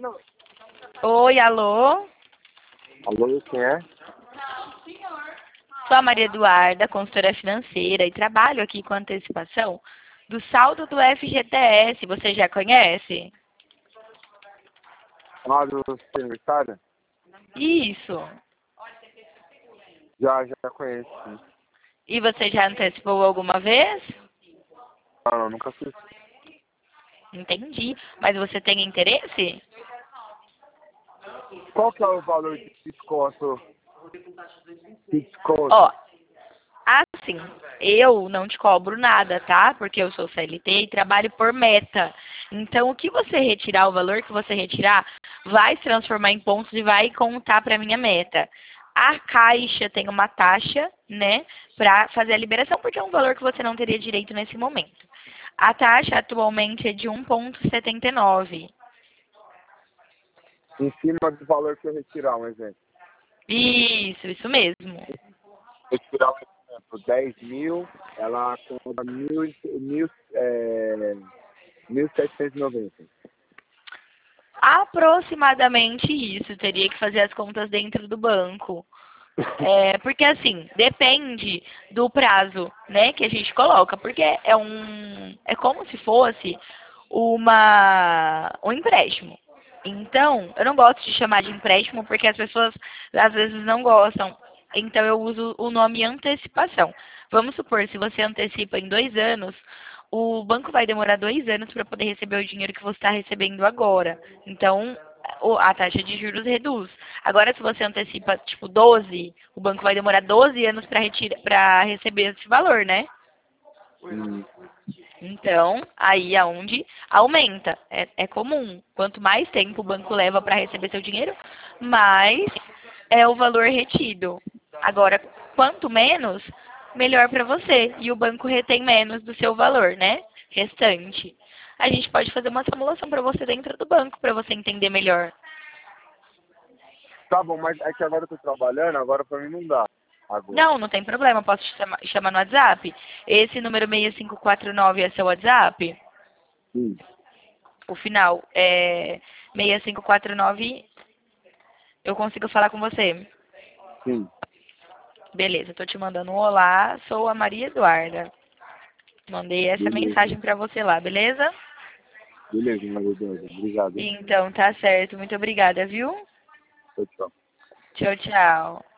Oi, alô? Alô, quem é? Sou a Maria Eduarda, consultora financeira, e trabalho aqui com antecipação do saldo do FGTS. Você já conhece? Ah, do secretário? Isso. Já conheço, sim. E você já antecipou alguma vez? Não, nunca fiz. Entendi. Mas você tem interesse? Qual que é o valor de desconto? De desconto? Ó, assim, eu não te cobro nada, tá? Porque eu sou CLT e trabalho por meta. Então, o que você retirar, o valor que você retirar, vai se transformar em pontos e vai contar para minha meta. A Caixa tem uma taxa, né, para fazer a liberação, porque é um valor que você não teria direito nesse momento. A taxa atualmente é de 1,79. Em cima do valor que eu retirar, um exemplo. Isso mesmo. Retirar um exemplo, 10 mil, ela conta 1.790. Aproximadamente isso, teria que fazer as contas dentro do banco. Porque assim, depende do prazo, né, que a gente coloca, porque é como se fosse um empréstimo. Então, eu não gosto de chamar de empréstimo porque as pessoas às vezes não gostam. Então, eu uso o nome antecipação. Vamos supor, se você antecipa em 2 anos, o banco vai demorar 2 anos para poder receber o dinheiro que você está recebendo agora. Então, a taxa de juros reduz. Agora, se você antecipa, tipo, 12, o banco vai demorar 12 anos para receber esse valor, né? Hum. Então, aí é onde aumenta. É comum. Quanto mais tempo o banco leva para receber seu dinheiro, mais é o valor retido. Agora, quanto menos, melhor para você. E o banco retém menos do seu valor, né? Restante. A gente pode fazer uma simulação para você dentro do banco, para você entender melhor. Tá bom, mas é que agora eu tô trabalhando, agora pra mim não dá. Agora. Não, não tem problema. Posso te chamar no WhatsApp? Esse número 6549 é seu WhatsApp? Sim, O final é 6549. Eu consigo falar com você? sim. Beleza, tô te mandando um olá. Sou a Maria Eduarda. Mandei essa Beleza. mensagem pra você lá, beleza? Beleza, Maria Eduarda. Obrigado, hein? Então, tá certo. Muito obrigada, viu? Tchau, tchau. Tchau, tchau.